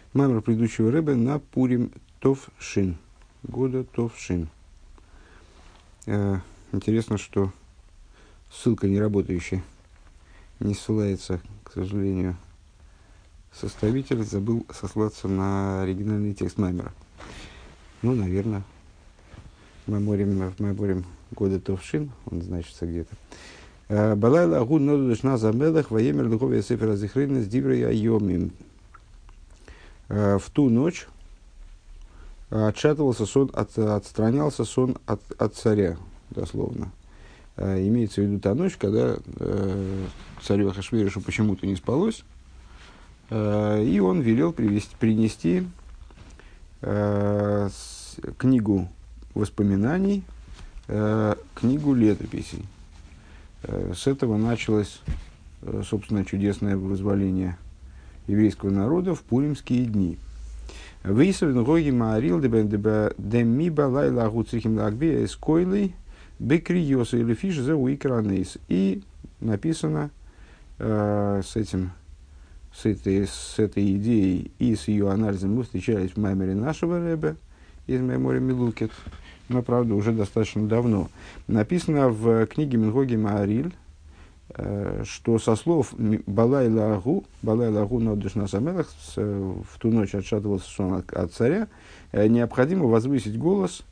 Маймер предыдущего рэбе на Пурим Товшин. Года Товшин. Интересно, что ссылка не работающая. Не ссылается, к сожалению, составитель. Забыл сослаться на оригинальный текст Маймера. Ну, наверное, в Майморим года Товшин, он значится где-то. Балайла агуд ноду дешна замелах воемер духовия сефера зихрина с диврей айомим. В ту ночь отшатывался сон, отстранялся сон от царя, дословно. Имеется в виду та ночь, когда царю Ахашвирошу почему-то не спалось, и он велел принести книгу воспоминаний, книгу летописей. С этого началось, собственно, чудесное вызволение еврейского народа в пуримские дни. Выисовен гоги маарил демиба лайла агуцрихим лагбия из койлой бекриоса или фиш за уикранейс. И написано с этой идеей и с ее анализом мы встречались в маймере нашего рэбе из Маймори Милукет, но, правда, уже достаточно давно. Написано в книге Мингоги Маариль, что со слов Балайла Агу Нодышна Самелах, в ту ночь отшатывался сон от царя, необходимо возвысить голос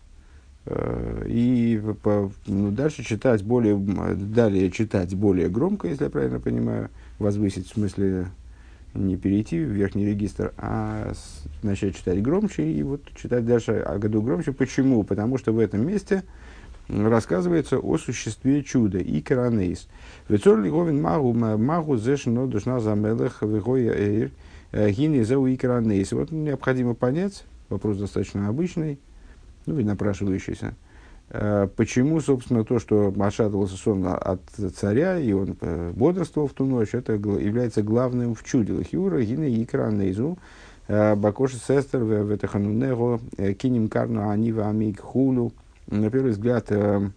и дальше читать далее читать более громко, если я правильно понимаю, возвысить в смысле не перейти в верхний регистр, а начать читать громче и вот читать дальше о году громче. Почему? Потому что в этом месте рассказывается о существе чуда и коронейс. Вецор лиговин магу зешно душна замелых вегоя эйр гини зау и коронейс. Вот необходимо понять, вопрос достаточно обычный, ну и напрашивающийся, почему, собственно, то, что отшатывался сон от царя, и он бодрствовал в ту ночь, это является главным в чуде. Лахиура гини и коронейзу бакоши сестер ветаханунего кинем карну анива амиг хулу. На первый взгляд,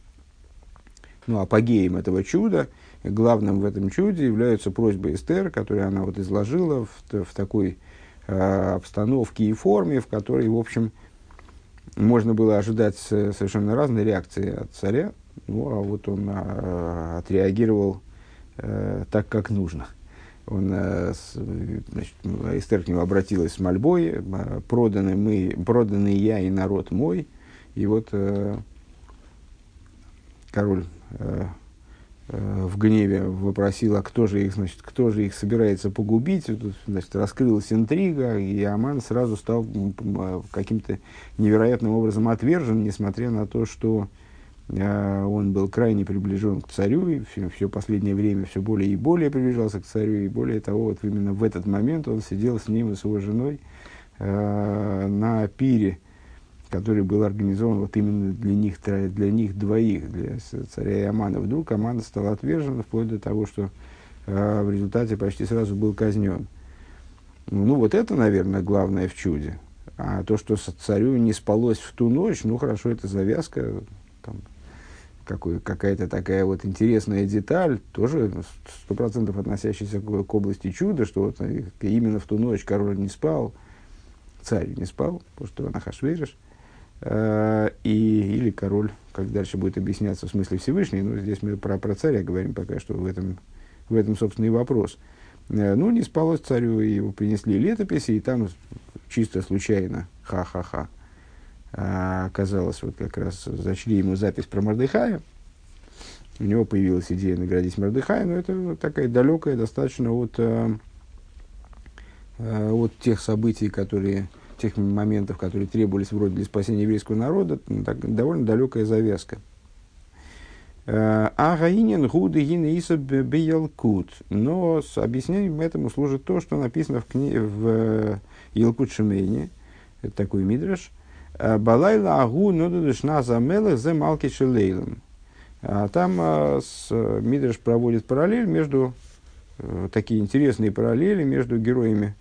апогеем этого чуда, главным в этом чуде является просьба Эстер, которую она вот изложила в такой обстановке и форме, в которой, в общем, можно было ожидать совершенно разные реакции от царя, а вот он отреагировал так, как нужно. Эстер к нему обратилась с мольбой: «Проданы я и народ мой». И вот король в гневе вопросил, а кто же их собирается погубить. Тут, раскрылась интрига, и Аман сразу стал каким-то невероятным образом отвержен, несмотря на то, что он был крайне приближен к царю, и все последнее время все более и более приближался к царю, и более того, вот именно в этот момент он сидел с ним и с его женой на пире, который был организован вот именно для них двоих, для царя и Амана. Вдруг Аман стал отвержен, вплоть до того, что в результате почти сразу был казнен. Ну, вот это, наверное, главное в чуде. А то, что царю не спалось в ту ночь, ну, хорошо, это завязка, там, какая-то такая вот интересная деталь, тоже 100% относящаяся к области чуда, что вот именно в ту ночь король не спал, царь не спал, потому что он Ахашвирош. Или король, как дальше будет объясняться, в смысле Всевышний, но здесь мы про царя говорим пока что, в этом собственно, и вопрос. Не спалось царю, и его принесли летописи, и там чисто случайно, ха-ха-ха, оказалось, вот как раз зачли ему запись про Мордехая, у него появилась идея наградить Мордехая, но это такая далекая достаточно от тех событий, тех моментов, которые требовались вроде для спасения еврейского народа, довольно далекая завязка. А гаинин гуды гины иса беялкут. Но с объяснением этому служит то, что написано в Елкут Шимейне, это такой мидраш, балайла агу нодудышна замелах зе малки шелейлом. Там мидраш проводит параллель между, такие интересные параллели между героями,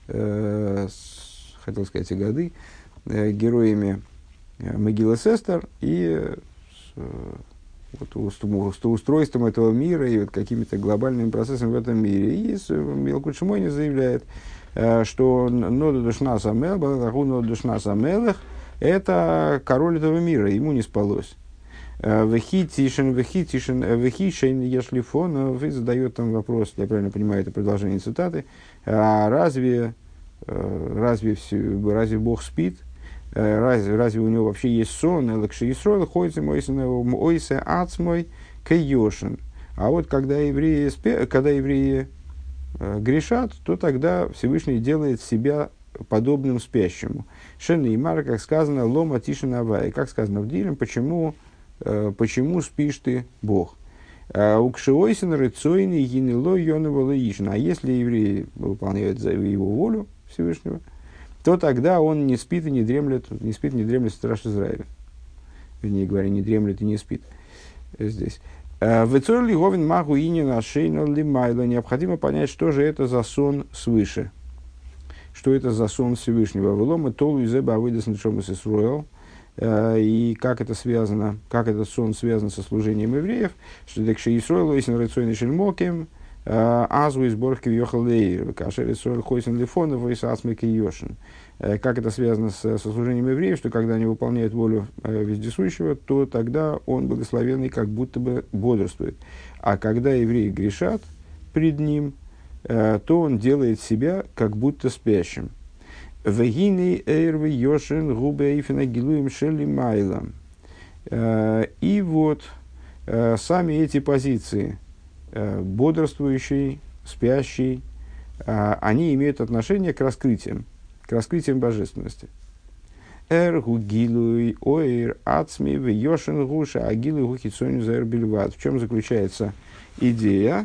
хотел сказать, героями Мегилас Эстер и устройством этого мира и вот какими-то глобальными процессами в этом мире. И Илкут Шимойни заявляет, что Нода Душна Самелах – это король этого мира, ему не спалось. Вехитишин, Ешлифон, и задает там вопрос, я правильно понимаю, это продолжение цитаты, разве Бог спит? Разве у него вообще есть сон? Элакши Исроил ходится ойсе ацмой кайошин. А вот когда евреи грешат, то тогда Всевышний делает себя подобным спящему. Шен и Мара, как сказано, лома тишин авай. Как сказано в Дилем, почему спишь ты, Бог? Укшиойсен рыцойный гинело йонова лаишин. А если евреи выполняют его волю Всевышнего, то тогда он не спит и не дремлет страж Израиля. Вернее говоря, не дремлет и не спит здесь. Необходимо понять, что же это за сон свыше. Что это за сон Всевышнего. И как этот сон связан со служением евреев. Что так что Исроил ойсен рыцойный шельмоким, Азу из Борхки въехал Лейр, Кашер Исроил Хойсен Лифонов и Сасмик Йошин. Как это связано со служением евреев, что когда они выполняют волю вездесущего, то тогда он благословенный как будто бы бодрствует. А когда евреи грешат пред ним, то он делает себя как будто спящим. Вегины эйрвы Йошин губе эйфена гилуем шелли майлам. И вот сами эти позиции, бодрствующий, спящий, они имеют отношение к раскрытиям божественности. Эргу гилуй оир ацми в йошен гуша агилуй гухицоню заэр бельват. В чем заключается идея?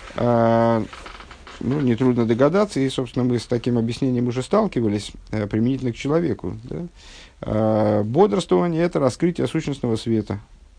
Нетрудно догадаться, и, собственно, мы с таким объяснением уже сталкивались, применительно к человеку. Да? Бодрствование – это раскрытие сущностного света.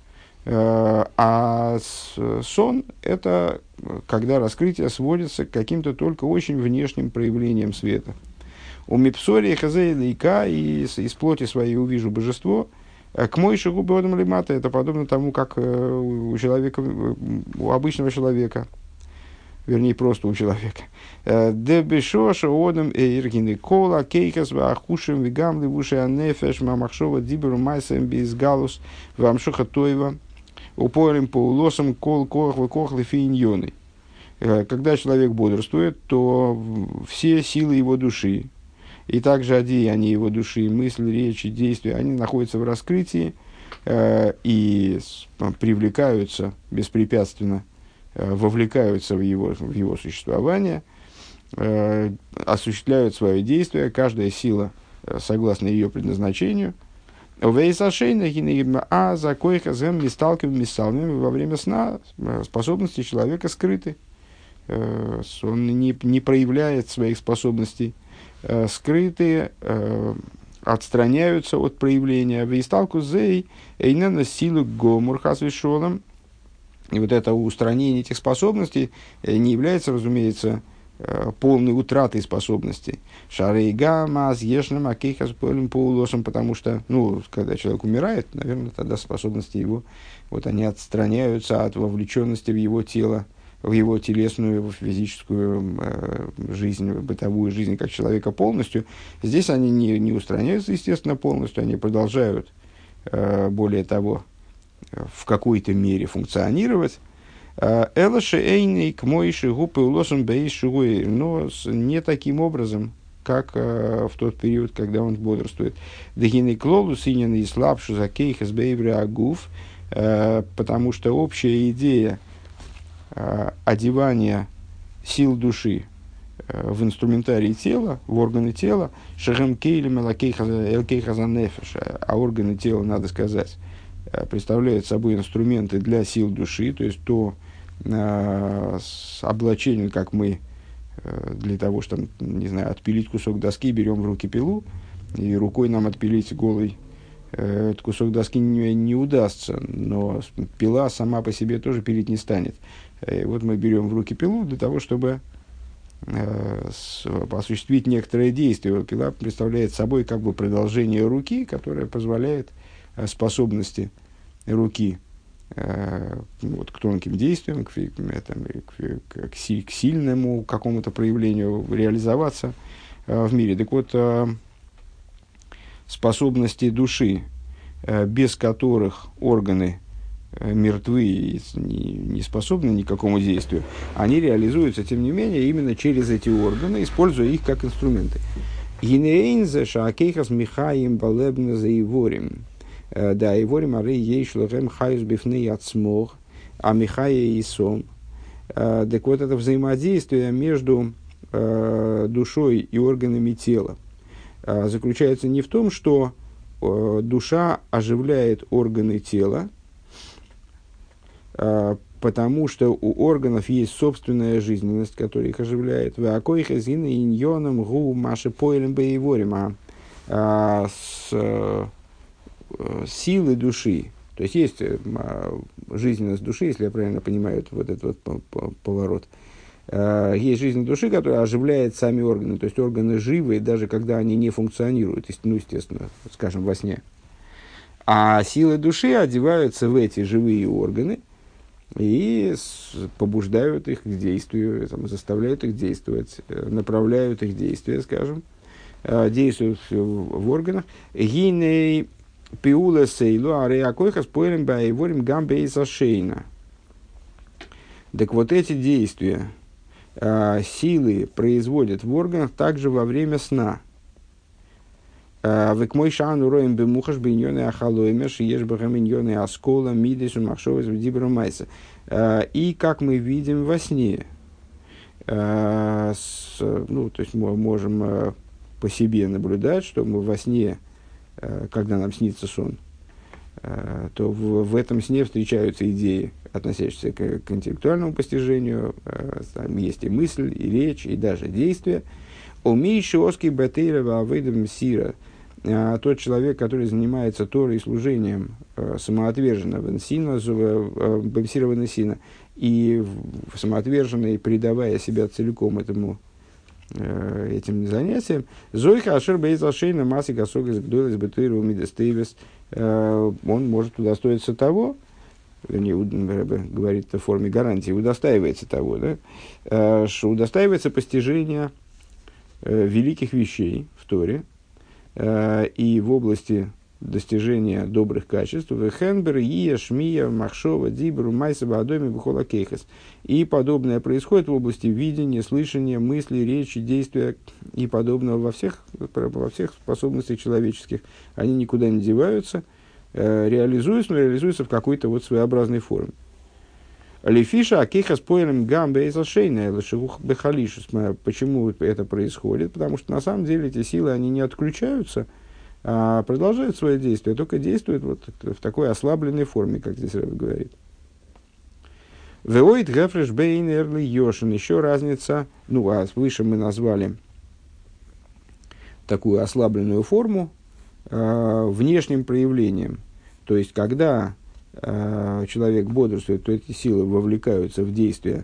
А сон – это когда раскрытие сводится к каким-то только очень внешним проявлениям света. У мипсории хазей лейка, и из плоти своей увижу божество, к мойши губы одам лимата, это подобно тому, как у обычного человека, вернее, просто у человека. Дебешоша одам иргины кола, кейкас вахушим вигам ливуши анефеш мамахшова диберу майсам безгалус вамшуха тойва упорим по улосам кол кох выкох лифиньоны. Когда человек бодрствует, то все силы его души, и также одеяния его души, мысли, речи, действия, они находятся в раскрытии и привлекаются беспрепятственно, вовлекаются в его существование, осуществляют свое действие, каждая сила согласно ее предназначению. Во время сна способности человека скрыты. Он не проявляет своих способностей, скрытые, отстраняются от проявления. Вейсталку зей эйнена силу гомур хасвишолом. И вот это устранение этих способностей не является, разумеется, полной утратой способностей. Шарейга маз ешнам акейхас полем поулосом, потому что, когда человек умирает, наверное, тогда способности его, они отстраняются от вовлеченности в его тело, в его телесную, в физическую жизнь, в бытовую жизнь как человека полностью. Здесь они не устраняются, естественно, полностью, они продолжают, более того, в какой-то мере функционировать. Элаши эйней к моиши гупы улосом бейшугуэй, но не таким образом, как в тот период, когда он бодрствует. Дагиней клолу синен и слабшу за кейхас бейвре агуф, потому что общая идея одевания сил души в инструментарий тела, в органы тела, а органы тела, надо сказать, представляют собой инструменты для сил души, то есть то облачение, как мы для того, чтобы, отпилить кусок доски, берем в руки пилу, и рукой нам отпилить голый этот кусок доски не удастся, но пила сама по себе тоже пилить не станет. И вот мы берем в руки пилу для того, чтобы осуществить некоторое действие. Пила представляет собой как бы продолжение руки, которое позволяет способности руки вот, к тонким действиям, к сильному какому-то проявлению реализоваться в мире. Так вот, способности души, без которых органы мертвы и не способны ни к какому действию, они реализуются, тем не менее, именно через эти органы, используя их как инструменты. Гинеинзе шаакейхас михаим балебна за иворим. Да, иворим ары ейшлохем хайус бифней ацмох, а михая и сом. Так вот, это взаимодействие между душой и органами тела заключается не в том, что душа оживляет органы тела, потому что у органов есть собственная жизненность, которая их оживляет. Силы души, то есть есть жизненность души, если я правильно понимаю вот этот вот поворот. Есть жизнь души, которая оживляет сами органы, то есть органы живы, даже когда они не функционируют, ну, естественно, скажем, во сне. А силы души одеваются в эти живые органы и побуждают их к действию, заставляют их действовать, направляют их действия, скажем, действуют в органах. Гиней пиула сейлу ареакойха спойлем баеворим гамбей зашейна. Так вот эти действия силы производят в органах также во время сна. И, как мы видим во сне, ну, то есть мы можем по себе наблюдать, что мы во сне, когда нам снится сон, то в этом сне встречаются идеи, относящиеся к интеллектуальному постижению, там есть и мысль, и речь, и даже действие. Умейши оски бетейра авейдам сира, тот человек, который занимается Торой и служением самоотверженного бемсированного и самоотверженно, предавая себя целиком этим занятиям, зойха ашер бейзалшейна массы гасок из гдойлес бетейра умидестейвес, он может удостоиться того, вернее, говорит в форме гарантии, удостаивается того, да, что удостаивается постижения великих вещей в Торе и в области достижения добрых качеств, вехенбер, ия, шмия, махшова, дибру, майсаба, адоми, бухола кейхас. И подобное происходит в области видения, слышания, мысли, речи, действия и подобного во всех способностях человеческих. Они никуда не деваются, реализуются, но реализуются в какой-то вот своеобразной форме. Лефиша акейхас поэлем гамбе из ашейна лешевух бехалишус. Почему это происходит? Потому что на самом деле эти силы, они не отключаются, а продолжают свое действие, только действуют вот в такой ослабленной форме, как здесь Рэбе говорит. Веоид гефреш бейн эрли йошин. Еще разница, ну, а выше мы назвали такую ослабленную форму внешним проявлением. То есть, когда человек бодрствует, то эти силы вовлекаются в действие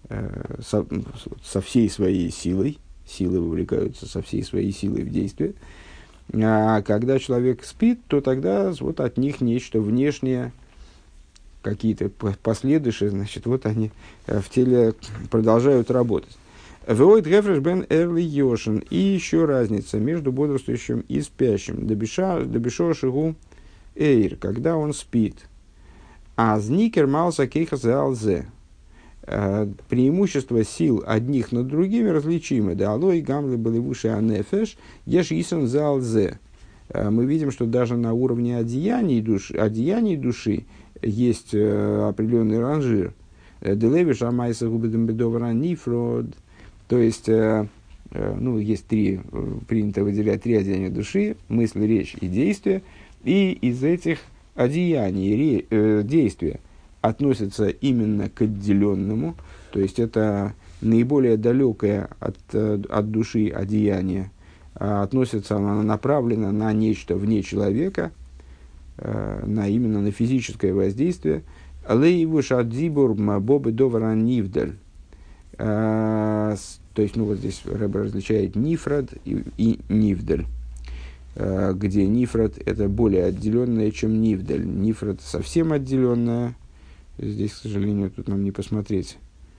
со всей своей силой. Силы вовлекаются со всей своей силой в действие. А когда человек спит, то тогда вот от них нечто внешнее, какие-то последующие, значит, вот они в теле продолжают работать. Веойд гефреш бен эрли йошин. И еще разница между бодрствующим и спящим. Добешо шигу эйр, когда он спит. А зникер малса кейхас алзе. Преимущество сил одних над другими различимы. Да алой гамлы были выше анефеш, еш исон за алзе. Мы видим, что даже на уровне одеяний души есть определенный ранжир. Делевиш амайса губедем бедовара нифрод. То есть, ну, есть принято выделять три одеяния души: мысль, речь и действие. И из этих одеяний действия относятся именно к отделенному, то есть это наиболее далекое от души одеяние, относится, оно направлено на нечто вне человека, именно на физическое воздействие. Лейвуш адзибур бобы довара нивдаль. То есть, ну вот здесь Рэбе различает нифрад и нивдаль, где нифрад это более отделенное, чем нивдаль. Нифрад совсем отделенное, Здесь, к сожалению, тут нам не посмотреть.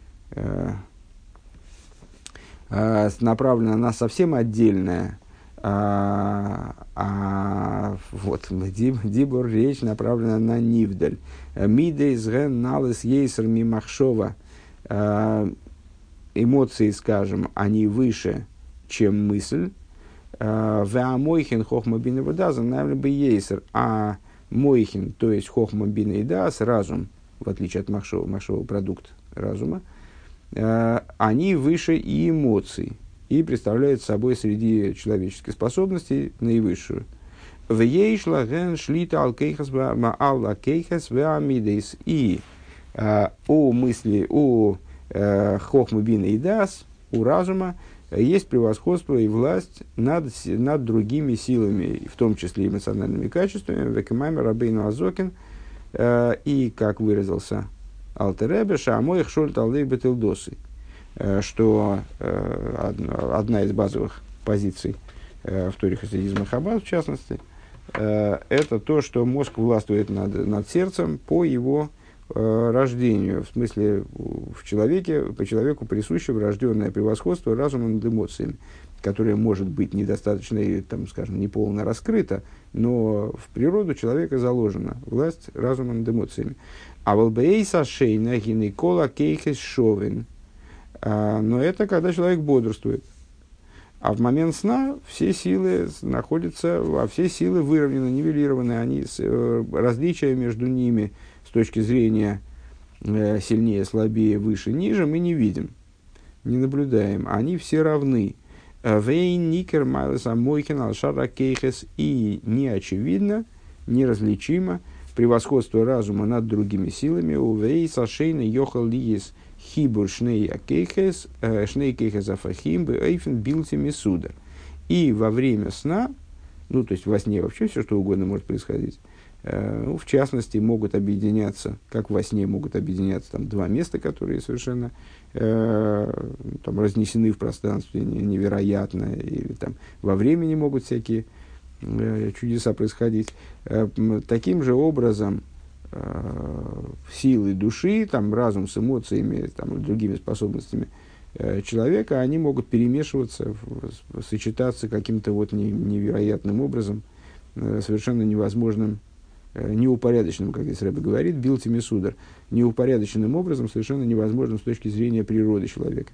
Направлена на совсем отдельное. Вот дибур, речь направлена на нивдаль. Мидейс ген налыс ейсер мимахшова. Эмоции, скажем, они выше, чем мысль. Веамойхин хохма бина вадазан, наверное, бы ейсер. А мойхин, то есть хохма бина и дас, разум, в отличие от махшова, махшова продукт разума, они выше и эмоций, и представляют собой среди человеческих способностей наивысшую. И о мысли, о хохма бина и дас, у разума, есть превосходство и власть над другими силами, в том числе эмоциональными качествами. Векемаймер Рабейну Азокин, и, как выразился Алтер Ребе, шаамоих шольт алдей бетилдосы, что одна из базовых позиций в Торе хасидизма Хаббат, в частности, это то, что мозг властвует над сердцем по его рождению, в смысле по человеку присуще врожденное превосходство разумом над эмоциями, которое может быть недостаточно, там, скажем, неполно раскрыто, но в природу человека заложена власть разума над эмоциями. А волбейса шейна гинекола кейхес шовен. Но это когда человек бодрствует. А в момент сна все силы находятся, все силы выровнены, нивелированы, различия между ними с точки зрения сильнее, слабее, выше, ниже мы не видим, не наблюдаем. Они все равны. Вейн никер майлес амойхен алшара кейхес, и не очевидно, неразличимо превосходство разума над другими силами. У вейс ашейна йохал лиес хибур шней кейхес афахим бы эйфен билти мисуда. И во время сна, ну то есть во сне вообще все что угодно может происходить. В частности, могут объединяться, как во сне могут объединяться там, два места, которые совершенно там, разнесены в пространстве невероятно, или там, во времени могут всякие чудеса происходить. Таким же образом, силы души, там, разум с эмоциями, там, другими способностями человека, они могут перемешиваться, сочетаться каким-то вот невероятным образом, совершенно невозможным, неупорядоченным, как здесь Рэбе говорит, билти мисудар, неупорядоченным образом, совершенно невозможным с точки зрения природы человека.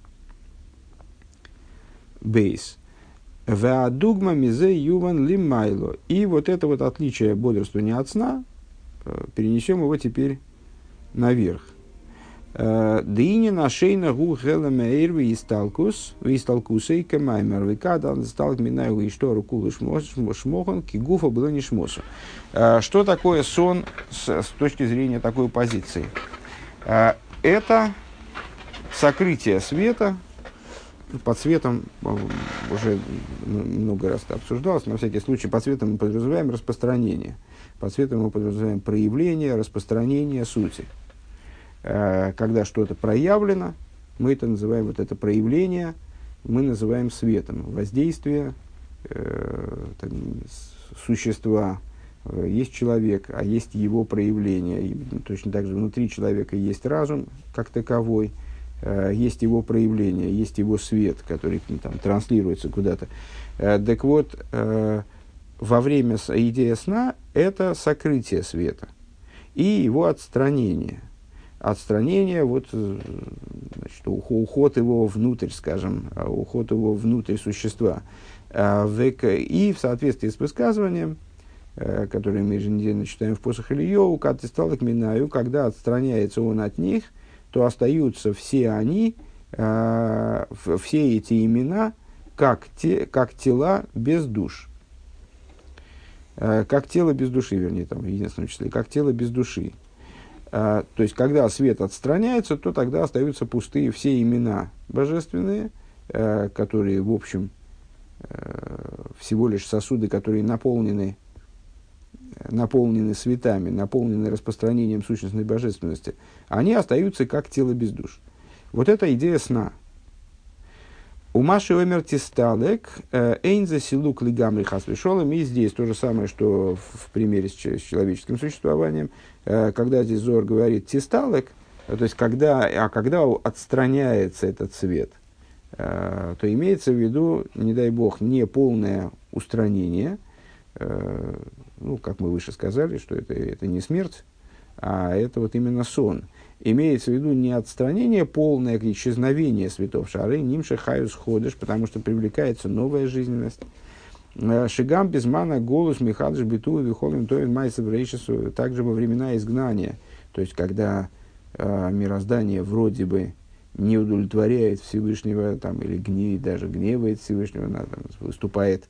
Бейс. Веадугма мизе юван лимайло. И вот это вот отличие бодрствования от сна, перенесем его теперь наверх. Дыни нашейна гу хелемеир висталкус висталкусей кемаймер викадан сталк минаю и что руку шмохан кигуфа было не шмосу. Что такое сон с точки зрения такой позиции? Это сокрытие света. Под светом уже много раз это обсуждалось, на всякий случай под светом мы подразумеваем распространение. Под светом мы подразумеваем проявление, распространение сути. Когда что-то проявлено, мы это называем, вот это проявление, мы называем светом. Воздействие существа. Есть человек, а есть его проявление. И точно так же внутри человека есть разум как таковой, есть его проявление, есть его свет, который там транслируется куда-то. Так вот, во время идея сна – это сокрытие света и его отстранение. Отстранение, вот, значит, уход его внутрь, скажем, уход его внутрь существа. И в соответствии с высказыванием, которое мы еженедельно читаем в Посох Ильёву, «Кад исталек минаю», когда отстраняется он от них, то остаются все они, все эти имена, как тела без душ. Как тело без души, вернее, там, в единственном числе, как тело без души. То есть, когда свет отстраняется, то тогда остаются пустые все имена божественные, которые, в общем, всего лишь сосуды, которые наполнены светами, наполнены распространением сущностной божественности, они остаются как тело без душ. Вот это идея сна. У Маши Омер Тисталек, Эйнза Силук Лигамри Хасвишолом. И здесь то же самое, что в примере с человеческим существованием. Когда здесь Зоар говорит Тисталек, то есть когда отстраняется этот свет, то имеется в виду, не дай бог, не полное устранение, ну, как мы выше сказали, что это не смерть, а это вот именно сон. Имеется в виду не отстранение полное, а исчезновение светов шары, нимша хаюс ходыш, потому что привлекается новая жизненность. Шигам безмана голос михадыш биту вихолим тоин майсов рейшису, также во времена изгнания, то есть когда мироздание вроде бы не удовлетворяет Всевышнего, там, или даже гневает Всевышнего, там, выступает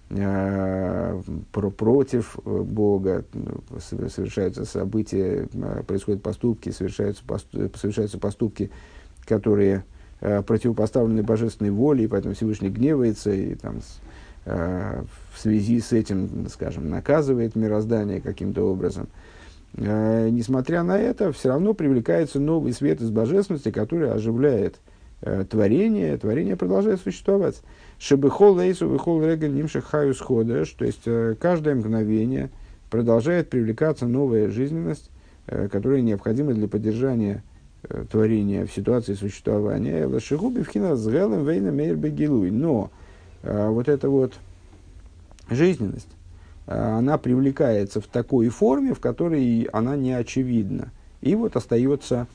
против Бога, совершаются события, происходят поступки, совершаются поступки, которые противопоставлены божественной воле, и поэтому Всевышний гневается, и там, в связи с этим, скажем, наказывает мироздание каким-то образом. Несмотря на это, все равно привлекается новый свет из божественности, который оживляет творение. Творение продолжает существовать. Шебехол лейсу вехол регель нимших хаюс ходеш, то есть каждое мгновение продолжает привлекаться новая жизненность, которая необходима для поддержания творения в ситуации существования. Лашигуби вхина с гелем вейна мейр бегилуй. Но вот эта вот жизненность, она привлекается в такой форме, в которой она не очевидна. И вот остаются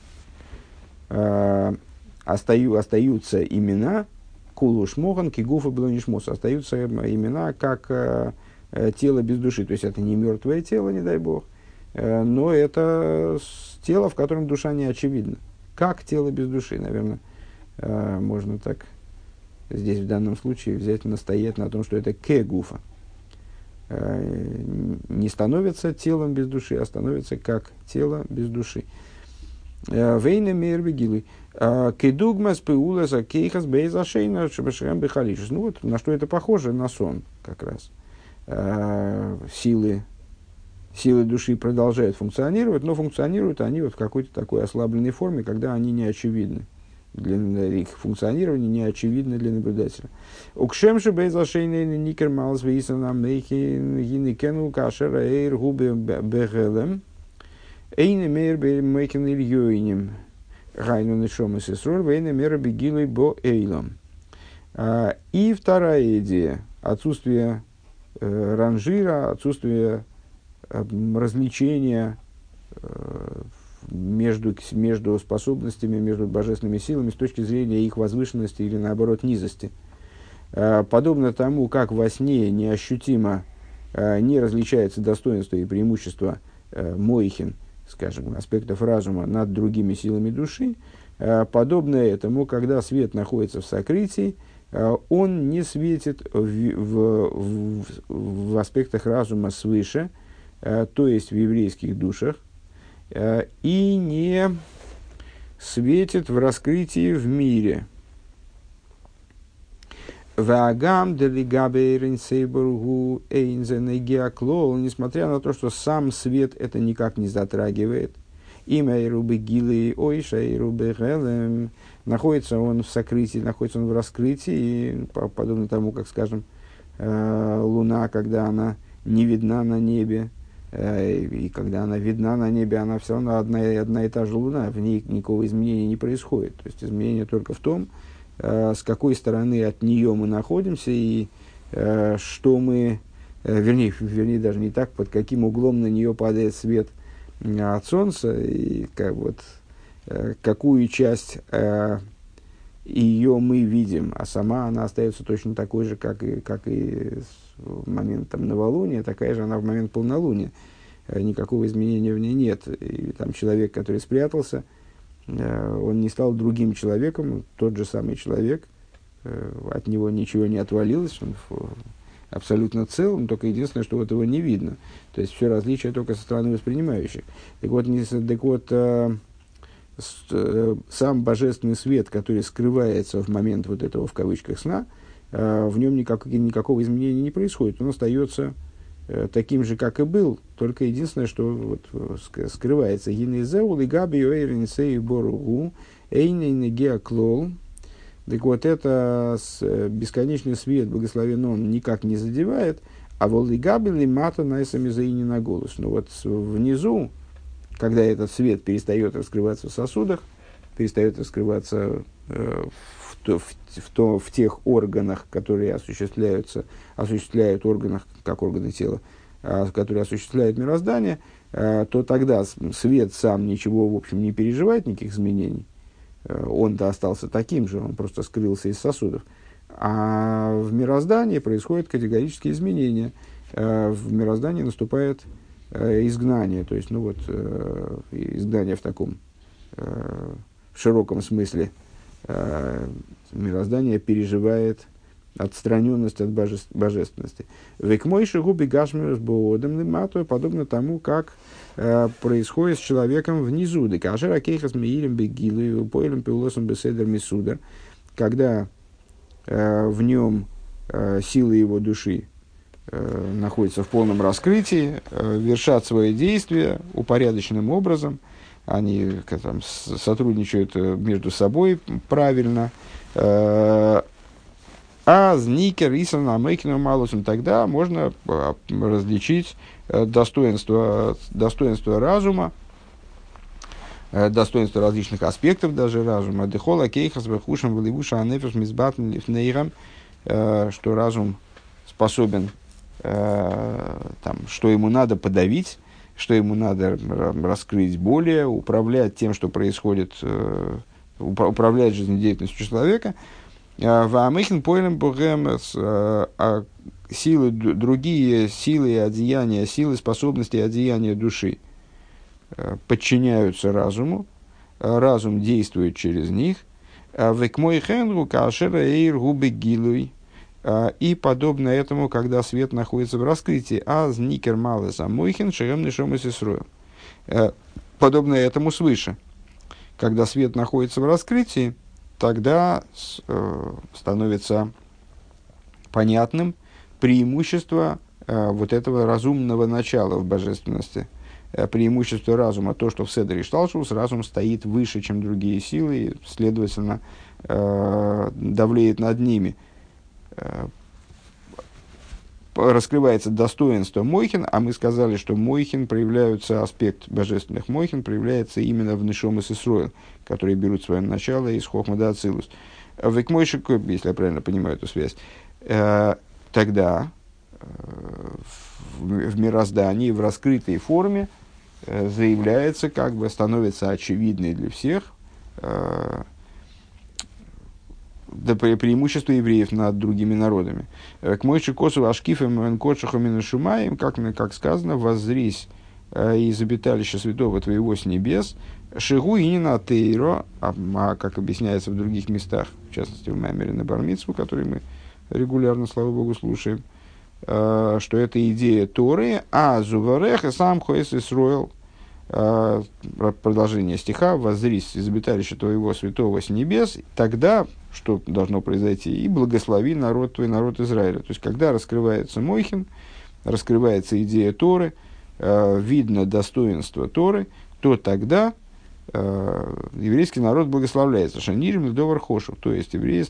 имена Кулуш Мохан, Кигуфа Блонишмос. Остаются имена как тело без души. То есть это не мертвое тело, не дай бог, но это тело, в котором душа не очевидна. Как тело без души, наверное, можно так здесь в данном случае взять, настоять на том, что это кегуфа. Не становится телом без души, а становится как тело без души. Вейна мейрбегилы. Кедугмас пеуласа кейхас бейзашейна шабашрам бехалишус. Ну вот, на что это похоже? На сон как раз. Силы души продолжают функционировать, но функционируют они вот в какой-то такой ослабленной форме, когда они не очевидны. Их функционирование не очевидно для наблюдателя. Укшемши бейзашейна никер малс вейсана мейхи гинекену кашера эйр губе бегелем. Эйне мейр беймейкен ильёйнем. Гайну нишом и сесроль, вейне мера бегилой бо эйлом. И вторая идея. Отсутствие ранжира, отсутствие развлечения между способностями, между божественными силами с точки зрения их возвышенности или, наоборот, низости. Подобно тому, как во сне неощутимо не различается достоинство и преимущество моихин, скажем, аспектов разума над другими силами души, подобно этому, когда свет находится в сокрытии, он не светит в аспектах разума свыше, то есть в еврейских душах, и не светит в раскрытии в мире. Ваагам делигабейрин сейбургу эйнзенегиаклол, несмотря на то, что сам свет это никак не затрагивает, имя Ирубы Гилы Ойша Ирубы Гелем, находится он в сокрытии, находится он в раскрытии, подобно тому, как, скажем, луна, когда она не видна на небе, и когда она видна на небе, она все равно одна и та же луна, в ней никакого изменения не происходит. То есть изменение только в том, с какой стороны от нее мы находимся и что мы, вернее, даже не так, под каким углом на нее падает свет от солнца, и какую часть ее мы видим, а сама она остается точно такой же, как и в момент там, новолуния, такая же она в момент полнолуния. Никакого изменения в ней нет. И там человек, который спрятался, он не стал другим человеком, тот же самый человек, от него ничего не отвалилось, он абсолютно цел, но только единственное, что вот его не видно. То есть все различия только со стороны воспринимающих. Сам божественный свет, который скрывается в момент вот этого, в кавычках, сна, в нем никакого изменения не происходит. Он остается таким же, как и был, только единственное, что вот скрывается. Гинезеу лигаби ойринсей боругу эйней негеа клол Так вот, это бесконечный свет, благословен он, никак не задевает, а волигабели мата найсами заини на голос. Но вот внизу, когда этот свет перестает раскрываться в сосудах, перестает раскрываться в тех органах, которые осуществляют органах, как органы тела, которые осуществляют мироздание, то тогда свет сам ничего, в общем, не переживает, никаких изменений. Он-то остался таким же, он просто скрылся из сосудов. А в мироздании происходят категорические изменения. В мироздании наступает изгнание, то есть, изгнание в таком в широком смысле. Мироздание переживает отстраненность от божественности. Векмойши губи гашмирус боодем лимату, подобно тому, как происходит с человеком внизу. Декашер акейхас миилем бегилу, поэлем пиулосом беседер мисуда, когда в нем силы его души находятся в полном раскрытии, вершат свои действия упорядоченным образом, они сотрудничают между собой правильно. А зникер исан амейкиным малусом, тогда можно различить достоинство разума, достоинство различных аспектов даже разума. Дехола кейхас вехушам валивуша анефеш мизбатн лифнейрам, что разум способен, что ему надо подавить, что ему надо раскрыть более, управлять тем, что происходит, управлять жизнедеятельностью человека. Силы, другие силы и одеяния, силы, способности и одеяния души подчиняются разуму, разум действует через них. И подобно этому, когда свет находится в раскрытии, подобно этому свыше. Когда свет находится в раскрытии, тогда становится понятным преимущество вот этого разумного начала в божественности. Преимущество разума, то, что в Седере Шталшус разум стоит выше, чем другие силы, и, следовательно, давлеет над ними. Раскрывается достоинство Мойхин, а мы сказали, что Мойхин проявляется, аспект божественных Мойхин проявляется именно в Нешом и Исроэл, которые берут свое начало из Хохма да Ацилус. Векмойшик, если я правильно понимаю эту связь, тогда в мироздании, в раскрытой форме заявляется, как бы становится очевидной для всех преимущество евреев над другими народами. К мойши косу ашкифем кодшаху минашумаем, как сказано, воззрись из обиталища святого твоего с небес, шигу и не на тейро, как объясняется в других местах, в частности в Маймере на Бар-Мицву, который мы регулярно, слава Богу, слушаем, что это идея Торы, а зуварех и сам хоэс Исроэл, продолжение стиха, воззрись из обиталища твоего святого с небес, тогда, что должно произойти, и благослови народ твой, народ Израиля. То есть, когда раскрывается Мойхин, раскрывается идея Торы, видно достоинство Торы, то тогда еврейский народ благословляется. Шанирим ледовар хошев, то есть, евреи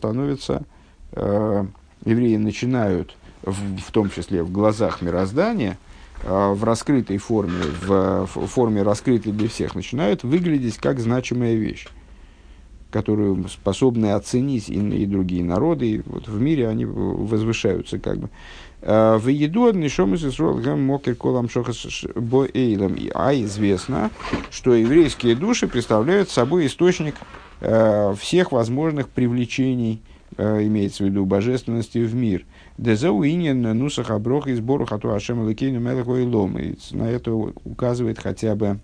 начинают, в том числе в глазах мироздания, в раскрытой форме, в форме раскрытой для всех, начинают выглядеть как значимая вещь, которую способны оценить и другие народы, и вот в мире они возвышаются как бы. В еду однишом из Исроэлем мокер колам шохас боэйлем. А известно, что еврейские души представляют собой источник всех возможных привлечений, имеется в виду божественности в мир. Дезауинен нусах оброх и сбору хату ашем лекейну мелеху и лом. На это указывает хотя бы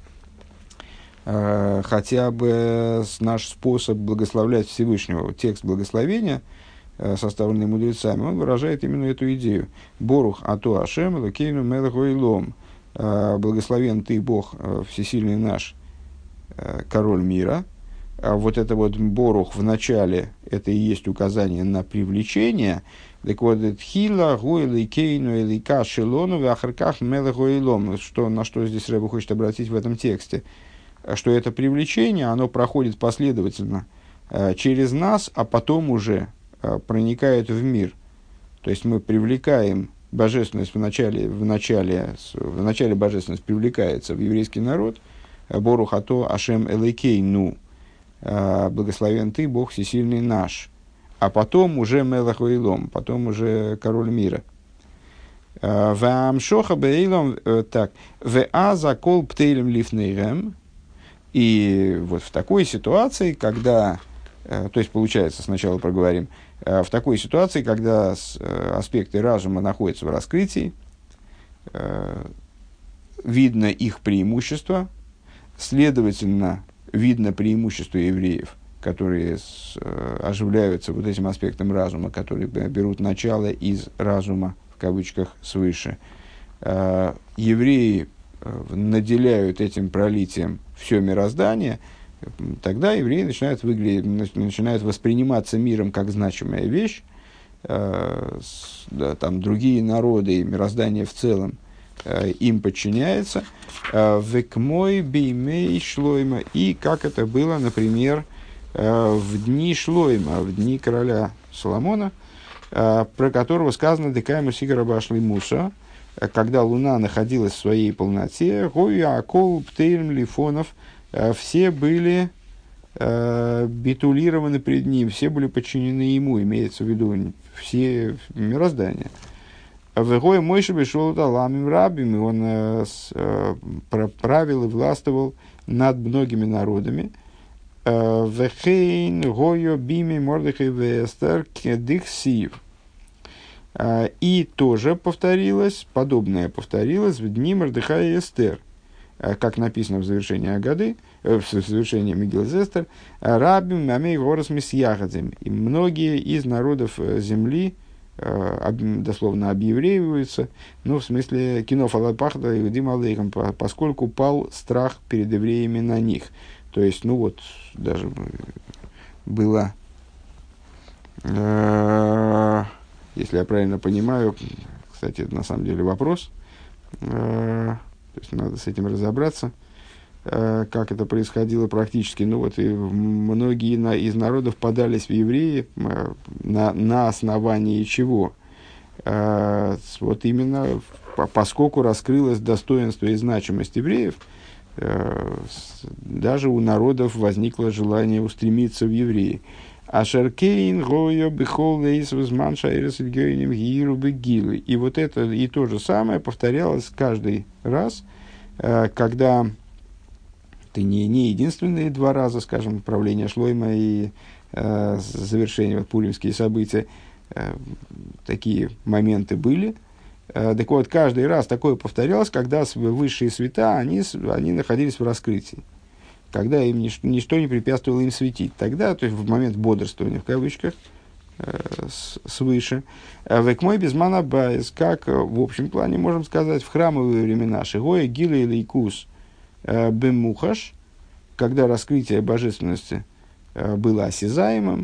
наш способ благословлять Всевышнего. Текст благословения, составленный мудрецами, он выражает именно эту идею. Борух ату ашем лекейну мелеху и лом. Благословен ты, Бог, всесильный наш, король мира. А вот это вот борух в начале, это и есть указание на привлечение. Так вот, тхила гуэли кейну элика шелону в ахарках мелехуэлом. На что здесь Рэбе хочет обратить в этом тексте? Что это привлечение, оно проходит последовательно через нас, а потом уже проникает в мир. То есть мы привлекаем божественность в начале божественность привлекается в еврейский народ. Борух ато Ашем Элейкейну, благословен ты, Бог всесильный наш. А потом уже Мелах Вейлом, потом уже король мира. Ваамшоха Бейлом, так, Веаза кол птейлем лифнейрем. И вот в такой ситуации, когда, то есть получается, сначала проговорим, в такой ситуации, когда аспекты разума находятся в раскрытии, видно их преимущество, следовательно, видно преимущество евреев, которые оживляются вот этим аспектом разума, которые берут начало из разума, в кавычках, свыше. Евреи наделяют этим пролитием все мироздание, тогда евреи начинают восприниматься миром как значимая вещь, там другие народы и мироздание в целом им подчиняется. Векмой беймей шлойма, и как это было, например, в дни Шлойма, в дни короля Соломона, про которого сказано «Декайму сигара башли муса», когда луна находилась в своей полноте, «Гою акол птейлем лифонов», все были битулированы пред ним, все были подчинены ему, имеется в виду все мироздания. «Вегой Мойше бешел таламим рабим», и он правил и властвовал над многими народами. «Вехейн гойо бими мордыхи вестер кедихсив». И тоже повторилось, подобное повторилось в дни Мордыха и Эстер, как написано в завершении Агады, в завершении Мегилат Эстер, «Рабим мамей горос мисьягадзем». И многие из народов земли дословно объевреиваются, ну, в смысле, кино фалапахда и дим алейхам, поскольку пал страх перед евреями на них. То есть, ну вот, даже было, если я правильно понимаю, кстати, это на самом деле вопрос, то есть надо с этим разобраться, как это происходило практически. Ну вот, и многие из народов подались в евреи на основании чего? Вот именно поскольку раскрылось достоинство и значимость евреев, даже у народов возникло желание устремиться в евреи. Ашаркейн гойо бихол лейс возман шайрес гейнем гиру бегилы. И вот это и то же самое повторялось каждый раз, когда ты не единственные два раза, скажем, правление Шлойма и завершение, вот, пуримские события, такие моменты были. Так вот, каждый раз такое повторялось, когда высшие света, они находились в раскрытии, когда им ничто не препятствовало им светить. Тогда, то есть в момент бодрствования, в кавычках, свыше, «Векмой безмана байс», как в общем плане можем сказать, в храмовые времена, «Шигоя гила и лейкус бемухаш», когда раскрытие божественности было осязаемым,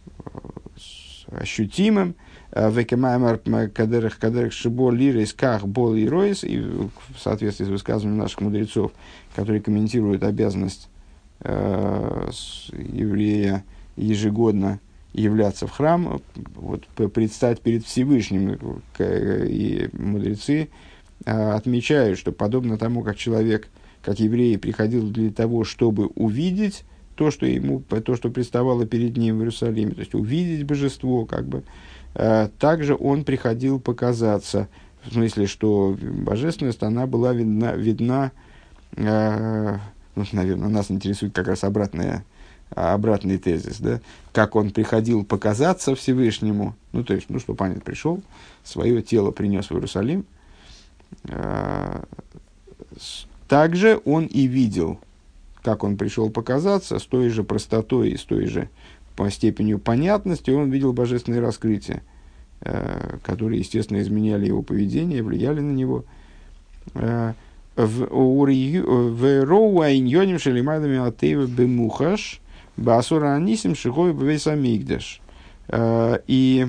ощутимым, «Векемаймар кадерах шибо лирейс ках бол и ройс», и в соответствии с высказыванием наших мудрецов, которые комментируют обязанность еврея ежегодно являться в храм, вот, предстать перед Всевышним. И мудрецы отмечают, что подобно тому, как человек, как еврей, приходил для того, чтобы увидеть то, что представало перед ним в Иерусалиме, то есть увидеть божество, как бы, также он приходил показаться, в смысле, что божественность, она была видна, ну, наверное, нас интересует как раз обратный тезис, да, как он приходил показаться Всевышнему, ну, то есть, ну, что понятно, пришел, свое тело принес в Иерусалим, также он и видел, как он пришел показаться, с той же простотой и с той же по степенью понятности, он видел божественные раскрытия, которые, естественно, изменяли его поведение, влияли на него. В роуайньоним шелимадами атеева бемухаш басура анисим шигой бвейсамигдаш. И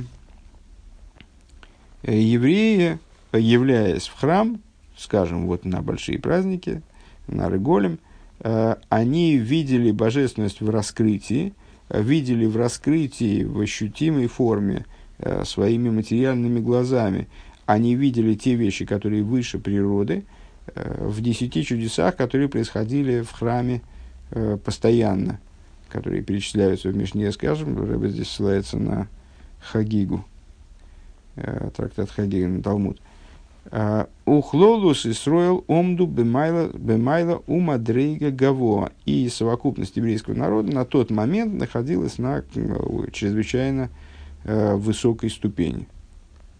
евреи, являясь в храм, скажем, вот на большие праздники, на Реголем, они видели божественность в раскрытии, видели в раскрытии, в ощутимой форме, своими материальными глазами. Они видели те вещи, которые выше природы, в 10 чудесах, которые происходили в храме постоянно, которые перечисляются в Мишне, скажем. Рэбе здесь ссылается на Хагигу, трактат Хагига, на Талмуд. Ухлолус Исроэл омду бемайла умадрейга гаво. И совокупность еврейского народа на тот момент находилась на чрезвычайно высокой ступени.